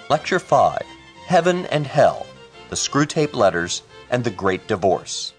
Lecture 5, Heaven and Hell, the Screwtape Letters, and the Great Divorce.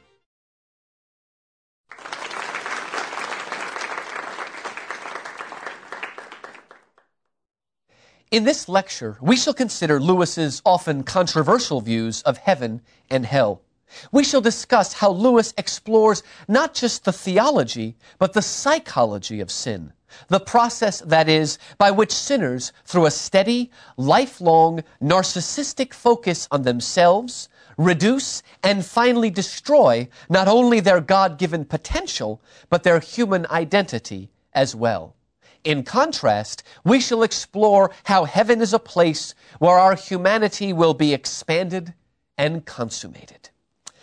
In this lecture, we shall consider Lewis's often controversial views of heaven and hell. We shall discuss how Lewis explores not just the theology, but the psychology of sin, the process, that is, by which sinners, through a steady, lifelong, narcissistic focus on themselves, reduce and finally destroy not only their God-given potential, but their human identity as well. In contrast, we shall explore how heaven is a place where our humanity will be expanded and consummated.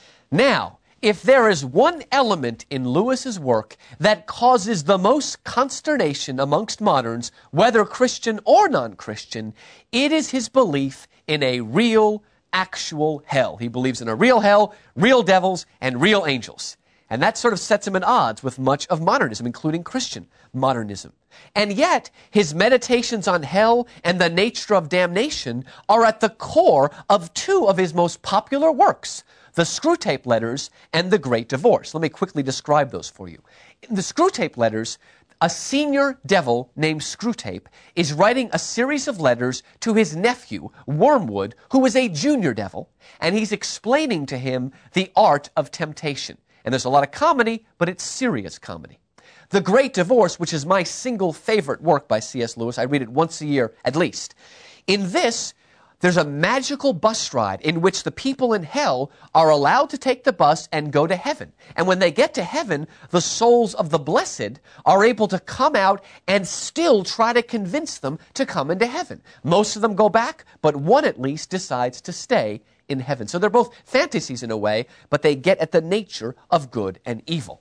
Now, if there is one element in Lewis's work that causes the most consternation amongst moderns, whether Christian or non-Christian, it is his belief in a real, actual hell. He believes in a real hell, real devils, and real angels. And that sort of sets him at odds with much of modernism, including Christian modernism. And yet, his meditations on hell and the nature of damnation are at the core of two of his most popular works, the Screwtape Letters and the Great Divorce. Let me quickly describe those for you. In the Screwtape Letters, a senior devil named Screwtape is writing a series of letters to his nephew, Wormwood, who is a junior devil, and he's explaining to him the art of temptation. And there's a lot of comedy, but it's serious comedy. The Great Divorce, which is my single favorite work by C.S. Lewis, I read it once a year at least. In this, there's a magical bus ride in which the people in hell are allowed to take the bus and go to heaven. And when they get to heaven, the souls of the blessed are able to come out and still try to convince them to come into heaven. Most of them go back, but one at least decides to stay in heaven. So they're both fantasies in a way, but they get at the nature of good and evil.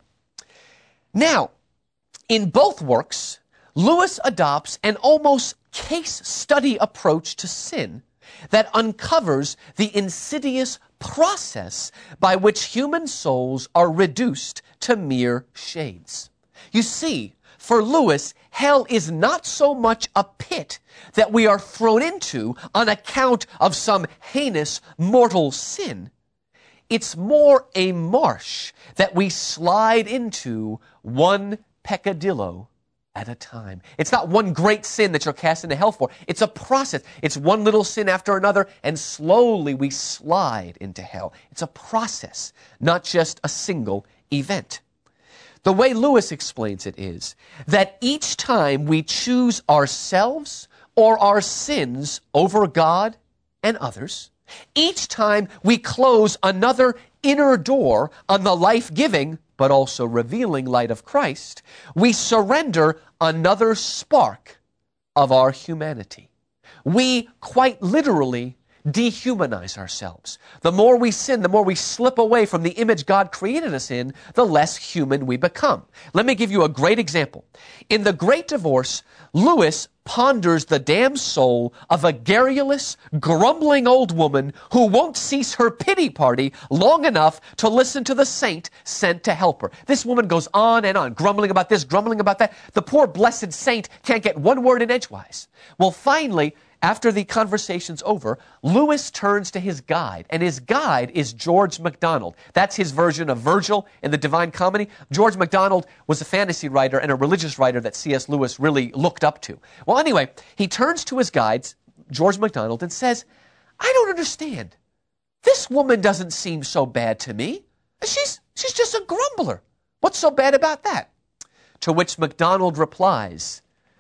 Now, in both works, Lewis adopts an almost case study approach to sin that uncovers the insidious process by which human souls are reduced to mere shades. You see, for Lewis, hell is not so much a pit that we are thrown into on account of some heinous mortal sin. It's more a marsh that we slide into one peccadillo at a time. It's not one great sin that you're cast into hell for. It's a process. It's one little sin after another, and slowly we slide into hell. It's a process, not just a single event. The way Lewis explains it is that each time we choose ourselves or our sins over God and others, each time we close another inner door on the life-giving but also revealing light of Christ, we surrender another spark of our humanity. We quite literally dehumanize ourselves. The more we sin, the more we slip away from the image God created us in, the less human we become. Let me give you a great example. In The Great Divorce, Lewis ponders the damned soul of a garrulous, grumbling old woman who won't cease her pity party long enough to listen to the saint sent to help her. This woman goes on and on, grumbling about this, grumbling about that. The poor blessed saint can't get one word in edgewise. Well, finally, after the conversation's over, Lewis turns to his guide, and his guide is George MacDonald. That's his version of Virgil in the Divine Comedy. George MacDonald was a fantasy writer and a religious writer that C.S. Lewis really looked up to. Well, anyway, he turns to his guide, George MacDonald, and says, "I don't understand. This woman doesn't seem so bad to me. She's just a grumbler. What's so bad about that?" To which MacDonald replies,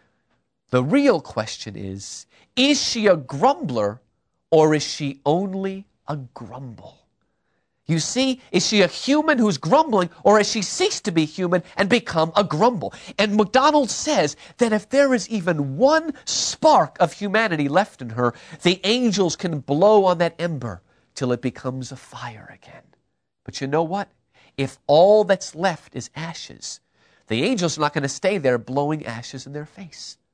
"The real question is she a grumbler or is she only a grumble? You see, is she a human who's grumbling, or has she ceased to be human and become a grumble?" And MacDonald says that if there is even one spark of humanity left in her, the angels can blow on that ember till it becomes a fire again. But you know what? If all that's left is ashes, the angels are not going to stay there blowing ashes in their face.